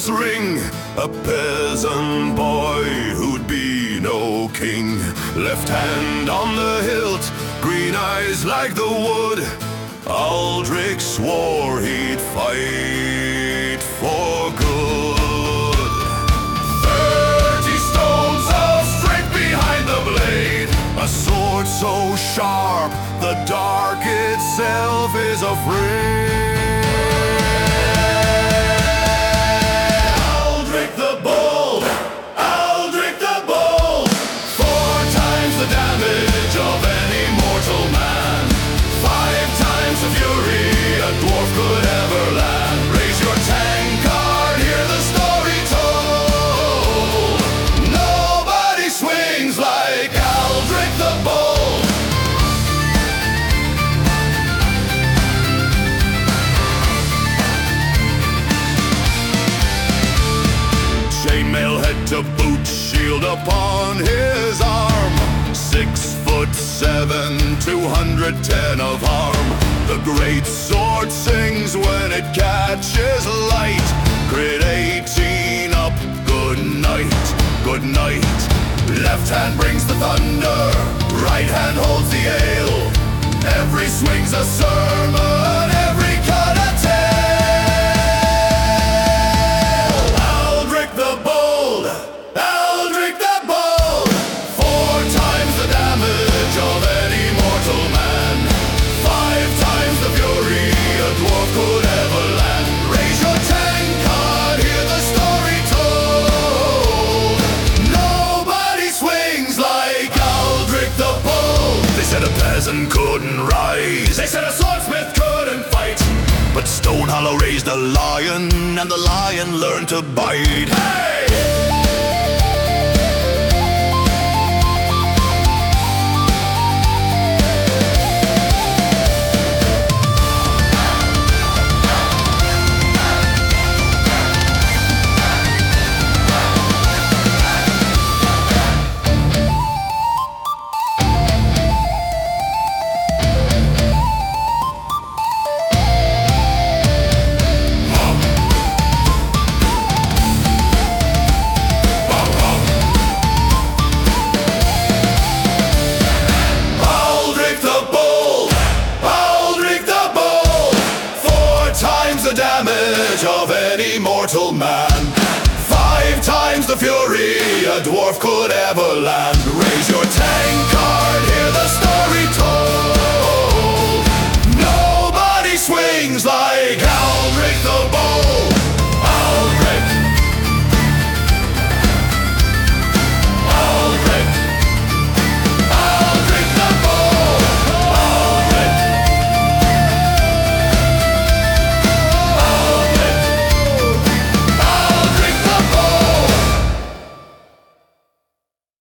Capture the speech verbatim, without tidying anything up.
trumpets ring. A peasant boy who'd be no king. Left hand on the hilt, green eyes like the wood. Aldrich swore he'd fight for good. Thirty stones of strength behind the blade. A sword so sharp, the dark itself is afraid. Aldrich the Bold, Aldrich the Bold. Four times the damage of any mortal man. Five times the fury a dwarf could ever land. Raise your tankard, hear the story told. Nobody swings like Aldrich the Bold. Chainmail head to boot, shield upon his arm. Six foot seven, two hundred ten of harm. The great sword sings when it catches light. Crit eighteen up, good night, good night. Left hand brings the thunder, right hand holds the ale. Every swing's a sermon, every cut a tale. Aldrich the Bold, Aldrich the Bold. Four times the damage of any mortal man. Five times the fury a dwarf could ever land. Raise your tankard, hear the story told. Nobody swings like Aldrich the Bold. They said a peasant couldn't rise, they said a swordsmith couldn't fight. But Stonehollow raised a lion, and the lion learned to bite. Hey! The damage of any mortal man. Five times the fury a dwarf could ever land. Raise your tankard, hear the story told.